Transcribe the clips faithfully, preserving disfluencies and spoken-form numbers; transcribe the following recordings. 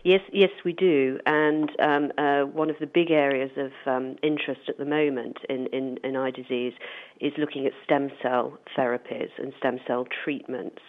Yes, yes, we do. And um, uh, one of the big areas of um, interest at the moment in, in, in eye disease is looking at stem cell therapies and stem cell treatments.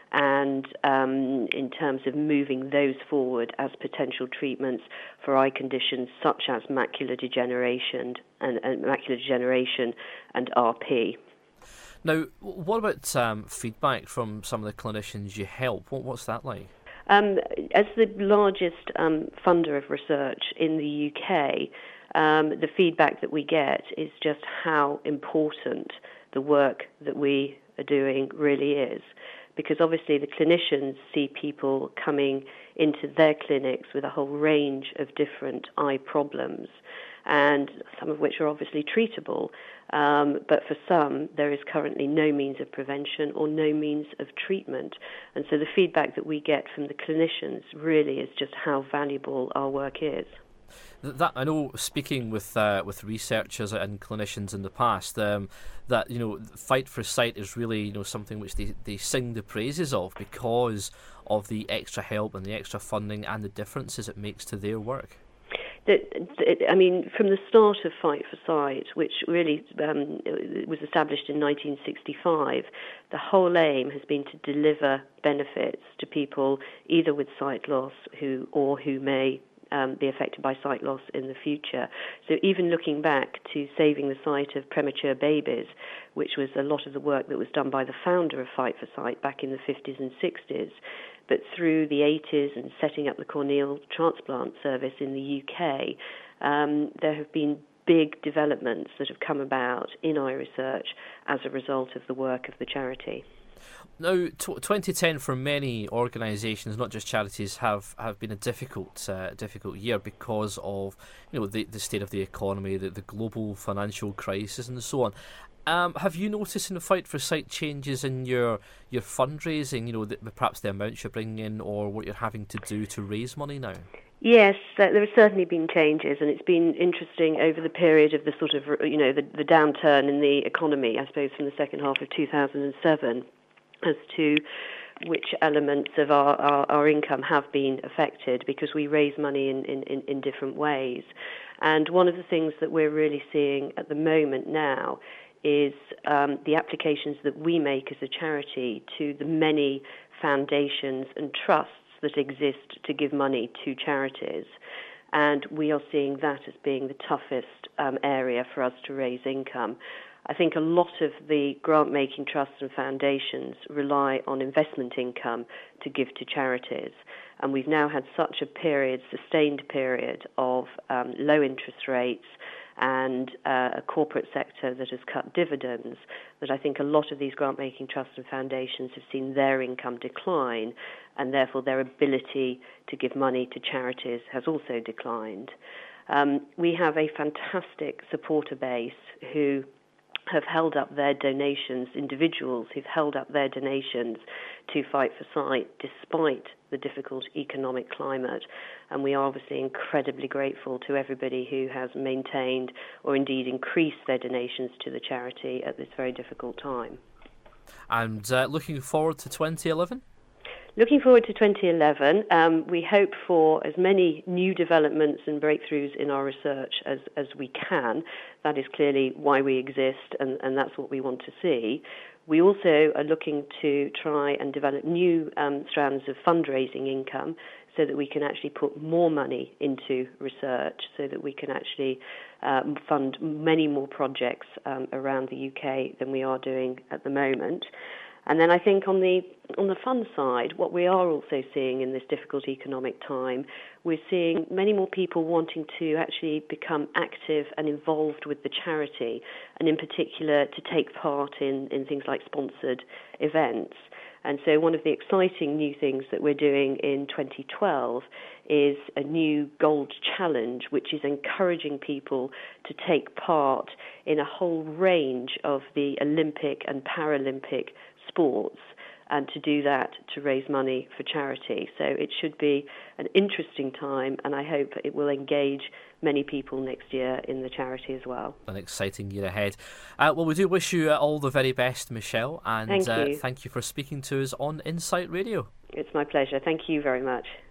And um, in terms of moving those forward as potential treatments for eye conditions such as macular degeneration and, and macular degeneration and R P. Now, what about um, feedback from some of the clinicians you help? What, what's that like? Um, as the largest um, funder of research in the U K, um, the feedback that we get is just how important the work that we are doing really is. Because obviously the clinicians see people coming into their clinics with a whole range of different eye problems, and some of which are obviously treatable. Um, but for some, there is currently no means of prevention or no means of treatment. And so the feedback that we get from the clinicians really is just how valuable our work is. That I know, speaking with uh, with researchers and clinicians in the past, um, that you know, Fight for Sight is really you know something which they, they sing the praises of because of the extra help and the extra funding and the differences it makes to their work. That, I mean, from the start of Fight for Sight, which really um, was established in nineteen sixty-five, the whole aim has been to deliver benefits to people either with sight loss who or who may Um, be affected by sight loss in the future. So even looking back to saving the sight of premature babies, which was a lot of the work that was done by the founder of Fight for Sight back in the fifties and sixties, but through the eighties and setting up the corneal transplant service in the U K, um, there have been big developments that have come about in eye research as a result of the work of the charity. Now, twenty ten for many organisations, not just charities, have, have been a difficult uh, difficult year because of you know the, the state of the economy, the, the global financial crisis, and so on. Um, have you noticed in the Fight for Sight changes in your your fundraising? You know, the, perhaps the amounts you're bringing in, or what you're having to do to raise money now? Yes, there have certainly been changes, and it's been interesting over the period of the sort of you know the, the downturn in the economy, I suppose, from the second half of two thousand seven. As to which elements of our, our, our income have been affected, because we raise money in, in, in different ways. And one of the things that we're really seeing at the moment now is um, the applications that we make as a charity to the many foundations and trusts that exist to give money to charities. And we are seeing that as being the toughest um, area for us to raise income. I think a lot of the grant-making trusts and foundations rely on investment income to give to charities. And we've now had such a period, sustained period of um, low interest rates and uh, a corporate sector that has cut dividends, that I think a lot of these grant-making trusts and foundations have seen their income decline, and therefore their ability to give money to charities has also declined. Um, we have a fantastic supporter base who have held up their donations, individuals who've held up their donations to Fight for Sight despite the difficult economic climate. And we are obviously incredibly grateful to everybody who has maintained or indeed increased their donations to the charity at this very difficult time. And uh, looking forward to twenty eleven? Looking forward to twenty eleven, um, we hope for as many new developments and breakthroughs in our research as, as we can. That is clearly why we exist, and, and that's what we want to see. We also are looking to try and develop new um, strands of fundraising income so that we can actually put more money into research, so that we can actually um, fund many more projects um, around the U K than we are doing at the moment. And then I think on the on the fund side, what we are also seeing in this difficult economic time, we're seeing many more people wanting to actually become active and involved with the charity, and in particular to take part in, in things like sponsored events. And so one of the exciting new things that we're doing in twenty twelve is a new gold challenge, which is encouraging people to take part in a whole range of the Olympic and Paralympic sports, and to do that to raise money for charity. So it should be an interesting time, and I hope it will engage many people next year in the charity as well. An exciting year ahead. Uh, well, we do wish you uh, all the very best, Michelle, and thank you. Uh, thank you for speaking to us on Insight Radio. It's my pleasure. Thank you very much.